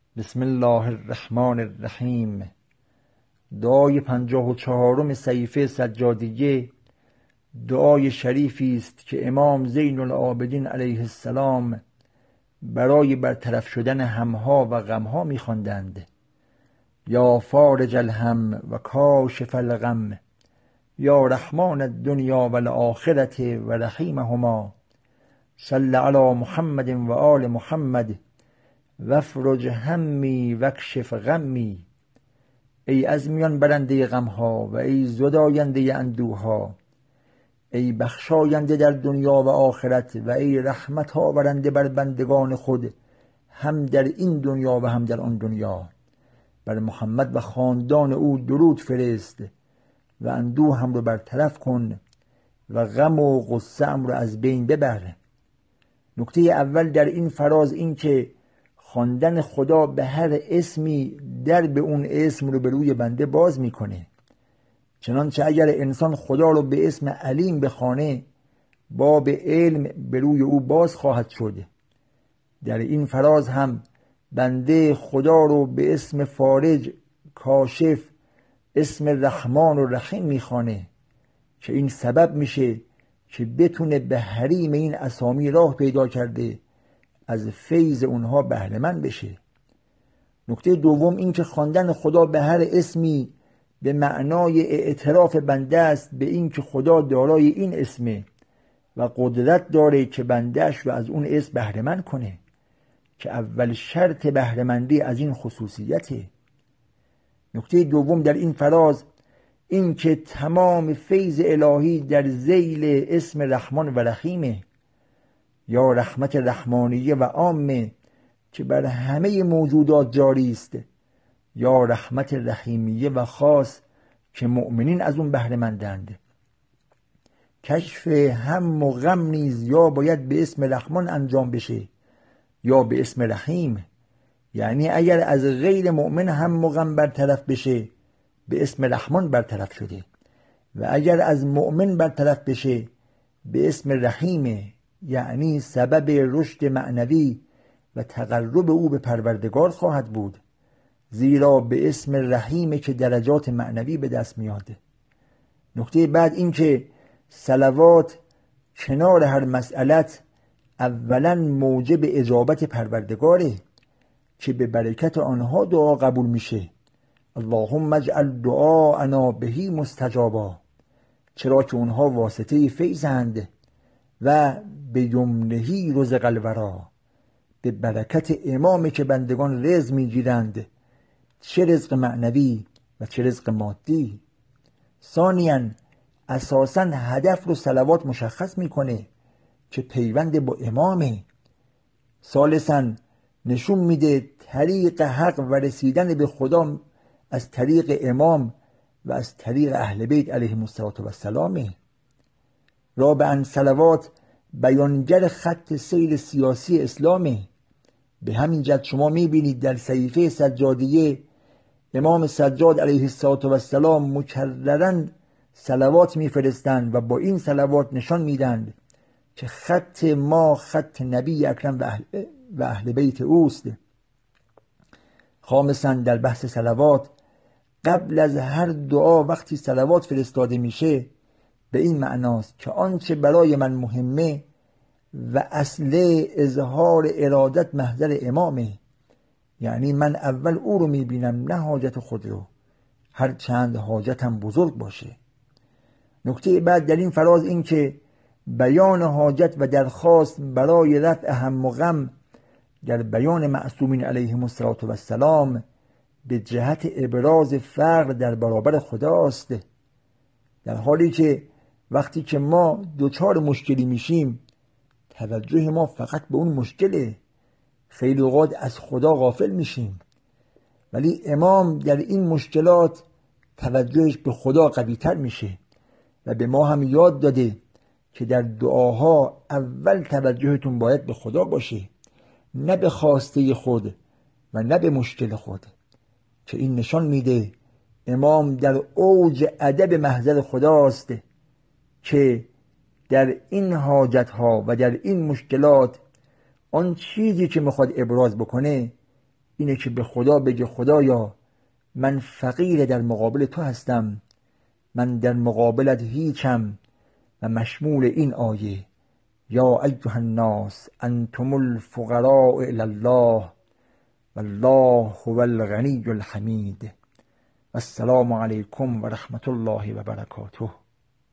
بسم الله الرحمن الرحیم. دعای 54 صحیفه سجادیه دعای شریفی است که امام زین العابدین علیه السلام برای برطرف شدن همها و غمها می‌خواندند. یا فارج الهم و کاشف الغم، یا رحمان الدنیا و الآخرة و رحیمهما، صل علی محمد و آل محمد وافرج همی واکشف غمی. ای از میان برنده غمها و ای زداینده اندوها، ای بخشاینده در دنیا و آخرت و ای رحمت آورنده بر بندگان خود، هم در این دنیا و هم در آن دنیا. بر محمد و خاندان او درود فرست و اندوه هم رو برطرف کن و غم و غصه هم رو از بین ببر. نکته اول در این فراز این که خواندن خدا به هر اسمی در به اون اسم رو به روی بنده باز میکنه. چنانچه اگر انسان خدا رو به اسم علیم بخوانه، باب علم به روی او باز خواهد شد. در این فراز هم بنده خدا رو به اسم فارج، کاشف، اسم رحمان و رحیم میخوانه که این سبب میشه که بتونه به حریم این اسامی راه پیدا کرده از فیض اونها بهره مند بشه. نکته دوم این که خواندن خدا به هر اسمی به معنای اعتراف بنده است به این که خدا دارای این اسمه و قدرت داره که بندهش رو از اون اسم بهره مند کنه، که اول شرط بهره مندی از این خصوصیته. نکته دوم در این فراز این که تمام فیض الهی در ذیل اسم رحمان و رحیمه، یا رحمت رحمانیه و عامه که بر همه موجودات جاری است، یا رحمت رحیمیه و خاص که مؤمنین از اون بهره مندند. کشف هم و غم نیز یا باید به اسم رحمان انجام بشه یا به اسم رحیم. یعنی اگر از غیر مؤمن هم و غم برطرف بشه به اسم رحمان برطرف شده، و اگر از مؤمن برطرف بشه به اسم رحیمه، یعنی سبب رشد معنوی و تقرب او به پروردگار خواهد بود، زیرا به اسم رحیمه که درجات معنوی به دست میاده. نکته بعد این که صلوات کنار هر مسئلت اولا موجب اجابت پروردگاره که به برکت آنها دعا قبول میشه. اللهم اجعل دعاءنا بهی مستجابا، چرا که اونها واسطه فیضند و به یمنهی رزق الورا، به برکت امامی که بندگان رزق میگیرند، چه رزق معنوی و چه رزق مادی. ثانیاً اساساً هدف رو صلوات مشخص میکنه که پیوند با امامه. ثالثاً نشون میده طریق حق و رسیدن به خدا از طریق امام و از طریق اهل بیت علیهم السلام. رابعاً صلوات بیانگر خط سیر سیاسی اسلامه. به همین جهت شما میبینید در صحیفه سجادیه امام سجاد علیه السلام مکرراً صلوات میفرستند و با این صلوات نشان میدند که خط ما خط نبی اکرم و اهل بیت اوست. خامساً در بحث صلوات قبل از هر دعا وقتی صلوات فرستاده میشه به این معناست که آنچه برای من مهمه و اصل اظهار ارادت محضر امامه، یعنی من اول او رو میبینم نه حاجت خود رو، هر چند حاجتم بزرگ باشه. نکته بعد در این فراز این که بیان حاجت و درخواست برای رفع هم و غم در بیان معصومین علیهم السلام به جهت ابراز فقر در برابر خداست، در حالی که وقتی که ما دچار مشکلی میشیم توجه ما فقط به اون مشکله، خیلی اوقات از خدا غافل میشیم. ولی امام در این مشکلات توجهش به خدا قوی تر میشه و به ما هم یاد داده که در دعاها اول توجهتون باید به خدا باشه، نه به خواسته خود و نه به مشکل خود، که این نشان میده امام در اوج ادب محضر خداست که در این حاجت ها و در این مشکلات آن چیزی که میخواد ابراز بکنه اینه که به خدا بگه خدایا من فقیر در مقابل تو هستم، من در مقابلت هیچم، و مشمول این آیه یا ایها الناس انتم الفقراء الی الله والله هو الغنی الحمید. و السلام علیکم و رحمت الله و برکاته.